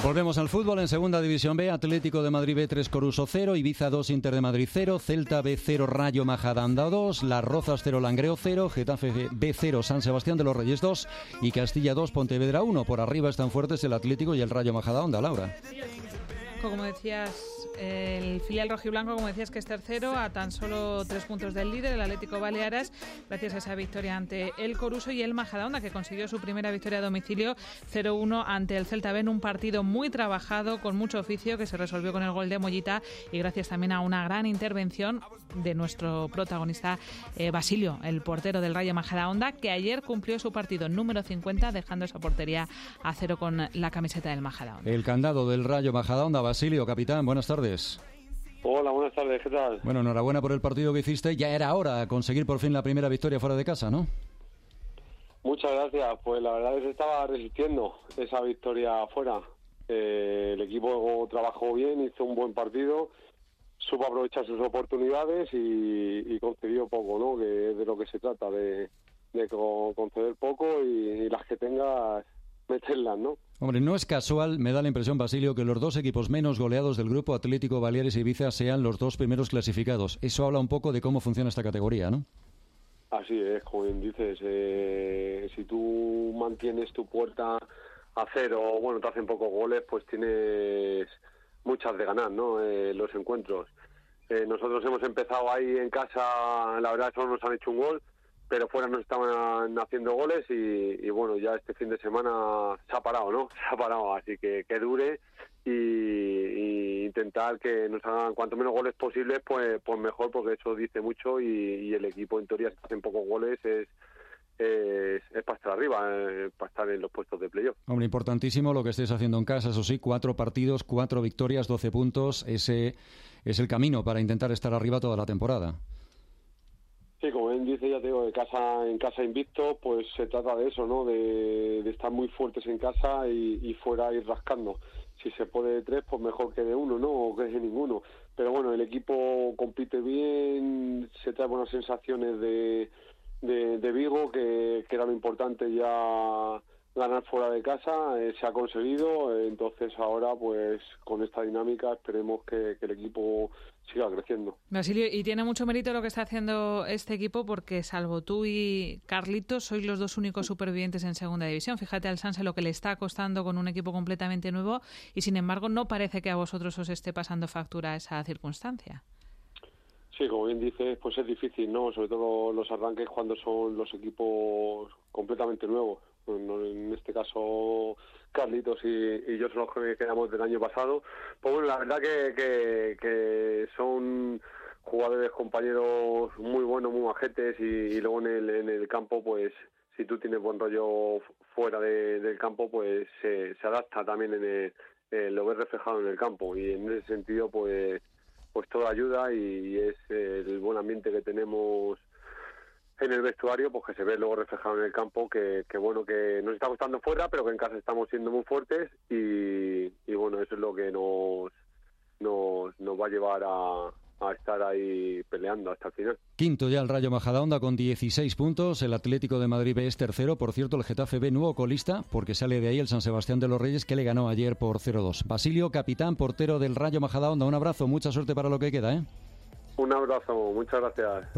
Volvemos al fútbol en Segunda División B. Atlético de Madrid B3, Coruso 0, Ibiza 2, Inter de Madrid 0, Celta B 0, Rayo Majadahonda 2, Las Rozas 0, Langreo 0, Getafe B 0, San Sebastián de los Reyes 2 y Castilla 2, Pontevedra 1. Por arriba están fuertes el Atlético y el Rayo Majadahonda, Laura. Como decías, el filial rojiblanco, como decías, que es tercero a tan solo 3 puntos del líder, el Atlético Baleares, gracias a esa victoria ante el Coruso, y el Majadahonda, que consiguió su primera victoria a domicilio 0-1 ante el Celta B en un partido muy trabajado, con mucho oficio, que se resolvió con el gol de Mollita y gracias también a una gran intervención de nuestro protagonista Basilio, el portero del Rayo Majadahonda, que ayer cumplió su partido número 50, dejando esa portería a 0 con la camiseta del Majadahonda. El candado del Rayo Majadahonda, Basilio, capitán, buenas tardes. Hola, buenas tardes, ¿qué tal? Bueno, enhorabuena por el partido que hiciste. Ya era hora conseguir por fin la primera victoria fuera de casa, ¿no? Muchas gracias. Pues la verdad es que se estaba resistiendo esa victoria afuera. El equipo trabajó bien, hizo un buen partido, supo aprovechar sus oportunidades y concedió poco, ¿no? Que es de lo que se trata, de conceder poco y las que tengas, meterlas, ¿no? Hombre, no es casual, me da la impresión, Basilio, que los dos equipos menos goleados del grupo, Atlético, Baleares y Ibiza, sean los dos primeros clasificados. Eso habla un poco de cómo funciona esta categoría, ¿no? Así es, como bien dices, si tú mantienes tu puerta a cero, bueno, te hacen pocos goles, pues tienes muchas de ganar, ¿no? Los encuentros. Nosotros hemos empezado ahí en casa, la verdad solo nos han hecho un gol, pero fuera nos estaban haciendo goles y bueno, ya este fin de semana se ha parado, ¿no? Se ha parado, así que dure y intentar que nos hagan cuanto menos goles posibles, pues mejor, porque eso dice mucho y el equipo en teoría, si hacen pocos goles, es para estar arriba, para estar en los puestos de playoff. Hombre, importantísimo lo que estés haciendo en casa, eso sí, 4 partidos, 4 victorias, 12 puntos, ese es el camino para intentar estar arriba toda la temporada. Sí, como bien dice, ya te digo, en casa invicto, pues se trata de eso, ¿no? De estar muy fuertes en casa y fuera ir rascando. Si se puede de 3, pues mejor que de 1, ¿no? O que de ninguno. Pero bueno, el equipo compite bien, se trae buenas sensaciones de Vigo, que era lo importante ya ganar fuera de casa, se ha conseguido, entonces ahora pues con esta dinámica esperemos que el equipo siga creciendo. Basilio, y tiene mucho mérito lo que está haciendo este equipo porque salvo tú y Carlitos sois los dos únicos supervivientes en Segunda División. Fíjate al Sanse lo que le está costando con un equipo completamente nuevo y sin embargo no parece que a vosotros os esté pasando factura esa circunstancia. Sí, como bien dices, pues es difícil, ¿no? Sobre todo los arranques cuando son los equipos completamente nuevos. En este caso, Carlitos y yo son los que quedamos del año pasado. Pues bueno, la verdad que son jugadores, compañeros muy buenos, muy majetes y luego en el campo, pues si tú tienes buen rollo fuera del campo, pues se adapta también lo ves reflejado en el campo y en ese sentido, pues todo ayuda y es el buen ambiente que tenemos en el vestuario, pues que se ve luego reflejado en el campo, que bueno, que nos está costando fuera, pero que en casa estamos siendo muy fuertes y bueno, eso es lo que nos va a llevar a estar ahí peleando hasta el final. Quinto ya el Rayo Majadahonda con 16 puntos, el Atlético de Madrid B es tercero, por cierto el Getafe B nuevo colista, porque sale de ahí el San Sebastián de los Reyes que le ganó ayer por 0-2. Basilio, capitán, portero del Rayo Majadahonda, un abrazo, mucha suerte para lo que queda, ¿eh? Un abrazo, muchas gracias.